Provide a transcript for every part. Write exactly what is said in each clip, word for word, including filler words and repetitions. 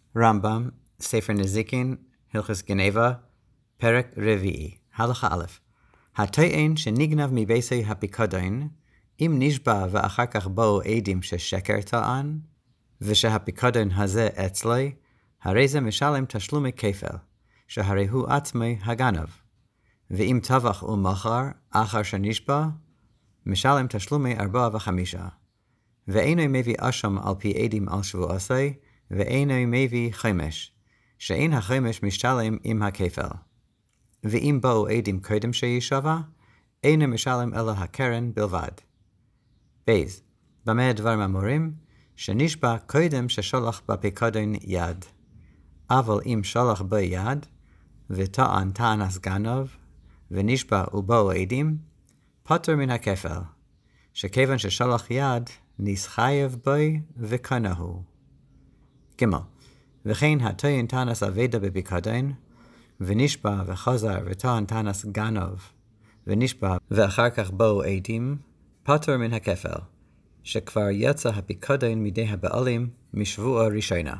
רמב"ם, ספר נזיקין, הלכות גנבה, פרק רביעי, הלכה א', הטוען שנגנב מביסי הפיקדון, אם נשבע ואחר כך באו עדים ששקר טען, ושהפיקדון הזה אצלי, הרי זה משלם תשלומי כפל, שהרי הוא עצמי הגנב. ואם טבח ומכר, אחר שנשבע, משלם תשלומי ארבע וחמישה. ואינו מביא אשם על פי עדים על שבועסי, ואינו מביא חמש, שאין החמש משלם עם הכפל. ואם באו עדים קודם שישבע, אינו משלם אלא הקרן בלבד. בייז, במה הדברים אמורים? שנשבע קודם ששולח בפיקדון יד. אבל אם שולח בי יד, וטען טענס גנב, ונשבע ובאו עדים, פטר מן הכפל, שכיוון ששולח יד, נסחייב בי וקנהו. ג' וכן הטוען טענס אבדה בפיקדון, ונשבע וחזר וטען טענס גנב, ונשבע ואחר כך באו עדים, פטר מן הכפל, שכבר יצא הפיקדון מידי הבעלים משבוע ראשונה.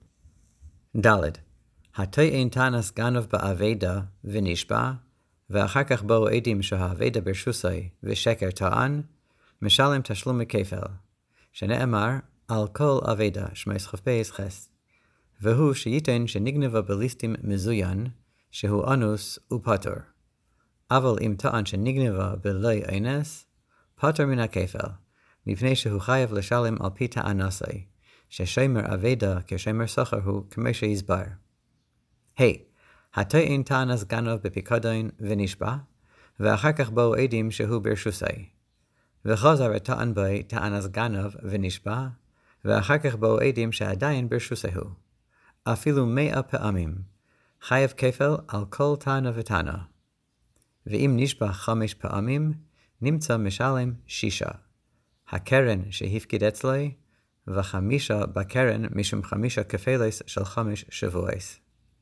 ד' הטוען טענס גנב באבדה ונשבע, ואחר כך באו עדים שהאבדה ברשוסי ושקר טען, משלם תשלומי כפל, שנאמר על כל אבדה שמייס חפייס חס, והוא שייתן שנגנבה בליסטים מזוין, שהוא אנוס ופטר. אבל אם טען שנגנבה בלי אינס, פטר מן הכפל, מפני שהוא חייב לשלם על פי טענסי, ששמר אבדה כשמר סחר הוא כמו שיסבר. היי, הטוען טענס גנב בפיקדון ונשבע, ואחר כך באו עדים שהוא ברשוסי. וחזר וטען בי טענס גנב ונשבע, ואחר כך באו עדים שעדיין ברשוסהו. אפילו מאה פעמים, חייב כפל על כל טענה וטענה. ואם נשבע חמש פעמים, נמצא משלם שישה. הקרן שהפקיד אצלי, וחמישה בקרן משום חמישה כפלס של חמש שבועס.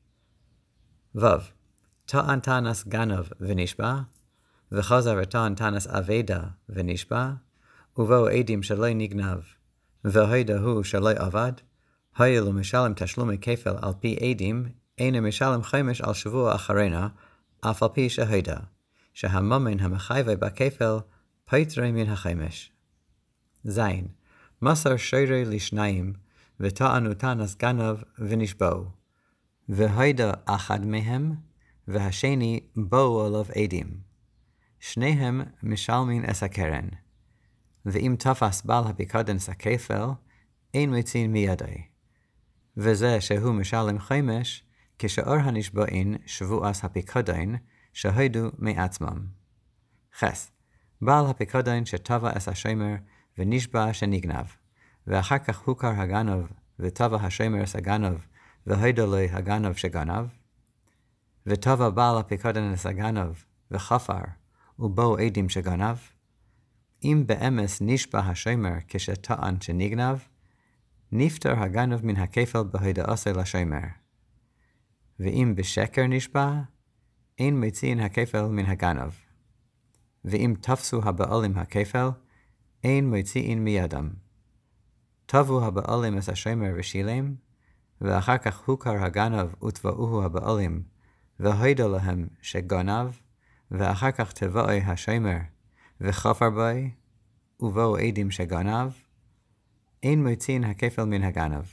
ו. טען טענס גנב ונשבע, וחזר וטען טענס אבדה ונשבע, ובאו עדים שלא נגנב, והוידע הוא שלא עבד, היה לו משלם תשלומי כפל על פי עדים, אינו משלם חמש על שבוע אחרינה, אף על פי שהוידע, שהממן המחייבה בכפל פטרי מן החמש. זין, מסר שירי לשניים, וטענו טענס גנב ונשבעו, והוידע אחד מהם, והשני באו עליו עדים. שניהם משלמים את הקרן, ואם תפס בעל הפיקדון את הכפל, אין מציין מידי. וזה שהוא משלם חמש, כשאור הנשבעין שבועס הפיקדון, שהוידו מעצמם. חס, בעל הפיקדון שטבע את השמר ונשבע שנגנב, ואחר כך הוכר הגנב, וטבע השמר את הגנב, והוידו לו הגנב שגנב, וטבע בעל הפיקדון את הגנב, וחפר, ובאו עדים שגנב, אם באמס נשבע השמר כשטען שנגנב, נפטר הגנב מן הכפל בהודעתו לשמר. ואם בשקר נשבע, אין מציין הכפל מן הגנב. ואם תפסו הבעלים הכפל, אין מציין מידם. תבו הבעלים את השמר ושילם, ואחר כך הוכר הגנב ותבעוהו הבעלים, והוידע להם שגנב, ואחר כך תבעי השמר, וחפר בי, ובאו עדים שגנב, אין מציין הכפל מן הגנב.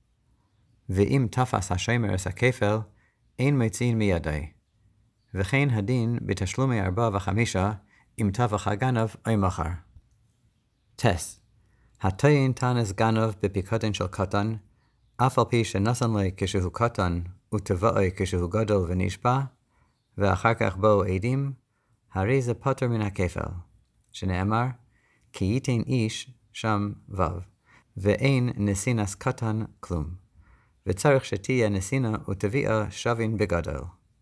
ואם תפס השמר את הכפל, אין מציין מידי. וכן הדין בתשלומי ארבע וחמישה, אם טבח הגנב או מחר. טס, הטוען טענס גנב בפיקדון של קטן, אף על פי שנתן לי כשהוא קטן, ותבעי כשהוא גדול ונשבע, ואחר כך באו עדים, הרי זה פטר מן הכפל, שנאמר, כי ייתן איש שם וו, ואין נסינס קטן כלום, וצריך שתהיה נסינה ותביעה שווין בגדול.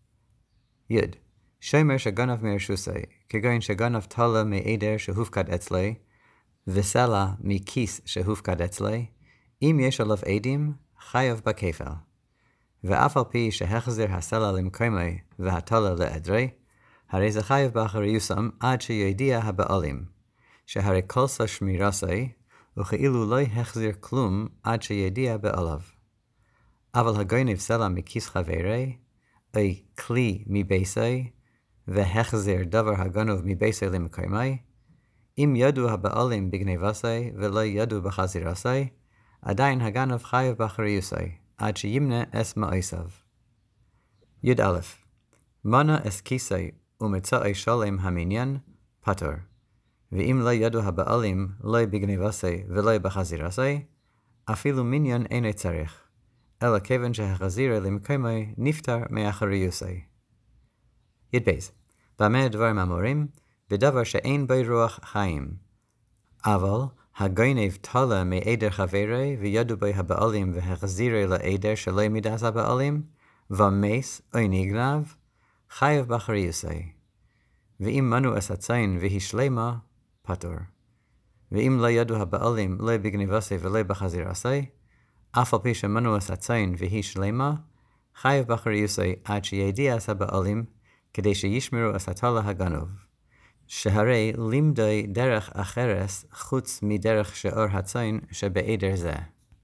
יד, שמר שגנב מרשוסי, כגון שגנב תלה מעדר שהופקד אצלי, וסלע מכיס שהופקד אצלי, אם יש עליו עדים, חייב בכפל. ואף על פי שהחזיר הסלע למקומי והתלה לעדרי, הרי זה חייב באחריוסם עד שידיע הבעלים, שהרי כל שמירסי, וכאילו לא החזיר כלום עד שידיע בעליו. אבל הגונב סלע מכיס חברי, אי כלי מביסי, והחזיר דבר הגנוב מביסי למקיימי, אם ידעו הבעלים בגניבסי ולא ידעו בחזירסי, עדיין הגנב חייב באחריוסי, עד שימנה אס מאיסיו. י"א מנה אס כיסי ומצאי שלם המניין, פטור. ואם לא ידעו הבעלים לא בגניבסי ולא בחזירסי, אפילו מניין אינו צריך, אלא כיוון שהחזירה למקיימי נפטר מאחריוסי. י"ב במה דברים אמורים? בדבר שאין בו רוח חיים. אבל הגונב תלה מעדר חברי וידעו בו הבעלים והחזירה לעדר שלא מידס הבעלים, ומס או נגנב, חייב באחריוסי. ואם מנו אס הציין והיא שלמה, פטור. ואם לא ידעו הבעלים לא בגניבסי ולא בחזירסי, אף על פי שמנו אס הציין והיא שלמה, חייב באחריוסי עד שידיע אס הבעלים, כדי שישמרו אס התלה הגנוב. שהרי לימדי דרך אחרס חוץ מדרך שאור הציין שבעדר זה.